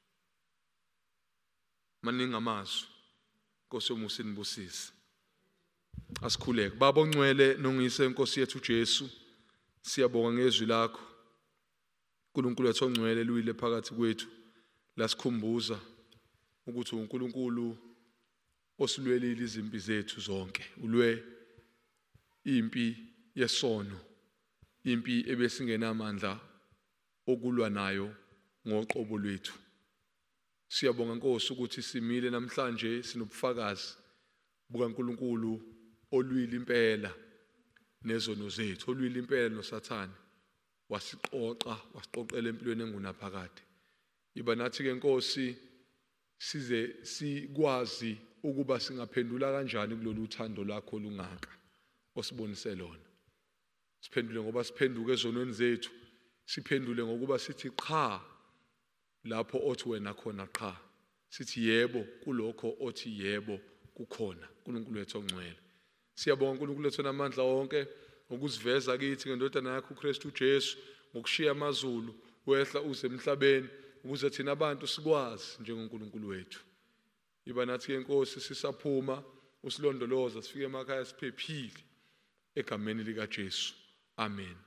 Maningi amazwi, Nkosi yomusa inibusise. Asikhuleke. Baba ongcwele nongiyise Nkosi yethu Jesu, siyabonga ngezwi lakho. uNkulunkulu wethu ongcwele luyile phakathi kwethu, lasikhumbuza ukuthi uNkulunkulu osilwelile izimpi zethu zonke. Ulwe impi yesono, impi ebesingenamandla okulwa nayo ngoqobo lwethu. Siyabonga Nkosi ukuthi simile namhlanje sinobufakazi bukaNkulunkulu olwile impela nezono zethu, olwile impela noSathane, wasiqoqela empilweni engunaphakade. Iba nathi ke Nkosi size sikwazi ukuba singaphendula kanjani kulolu uthando lakho lungaka osibonise lona. Siphendule ngoba siphenduke ezonweni zethu, siphendule ngokuba sithi qha lapho othi wena khona qha, sithi yebo kulokho othi yebo kukhona. uNkulunkulu wethu ongcwele, siyabonga uNkulunkulu wethu namandla wonke ukuziveza kithi ngendodana yakho uKristu Jesu, ngokushiya amazulu wehla uze emhlabeni ukuze thina abantu sikwazi njengoNkulunkulu wethu. Iba nathi ke Nkosi sisaphuma, usilondoloza sifike emakhaya siphephile egameni likaJesu. Amen.